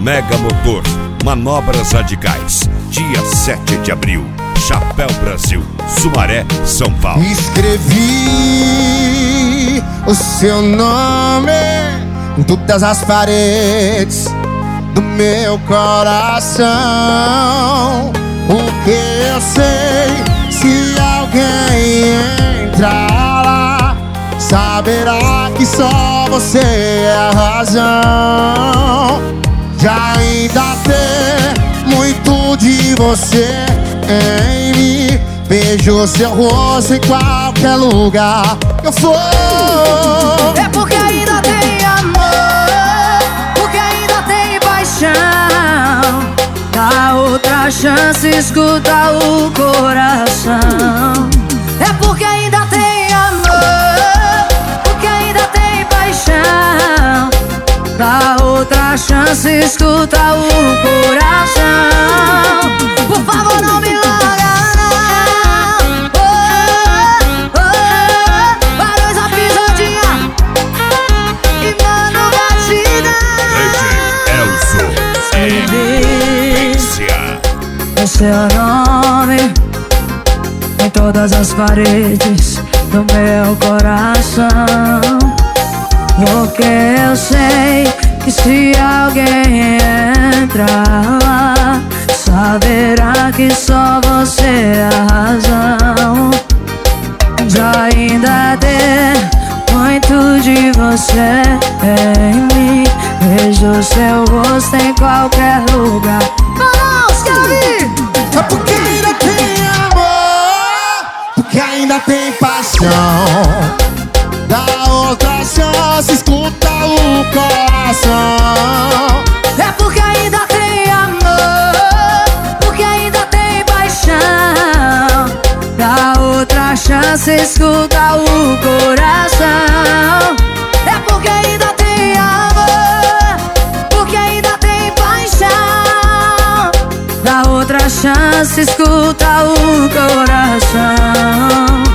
Mega Motor, Manobras Radicais, dia 7 de abril, Chapéu, Brasil, Sumaré, São Paulo. Escrevi o seu nome em todas as paredes do meu coração. Porque eu sei, se alguém entrar lá, saberá que só você é a razão de ainda ter muito de você em mim. Vejo seu rosto em qualquer lugar que eu for. É porque ainda tem amor, porque ainda tem paixão. Dá outra chance, escuta o coração. É porque ainda tem amor, porque ainda tem paixão. Dá outra chance, escuta o coração. Por favor, não me larga, não. Oh, oh, oh. Barões a pisadinha e mano batida. Elson, O seu nome em todas as paredes do meu coração. Porque eu sei que se alguém entrar lá, saberá que só você é a razão de ainda ter muito de você em mim. Vejo seu rosto em qualquer lugar. Vamos, Gabi! É porque ainda tem amor, porque ainda tem paixão. Dá outra chance, escuta o coração. É porque ainda tem amor, porque ainda tem paixão. Dá outra chance, escuta o coração. É porque ainda tem amor, porque ainda tem paixão. Dá outra chance, escuta o coração.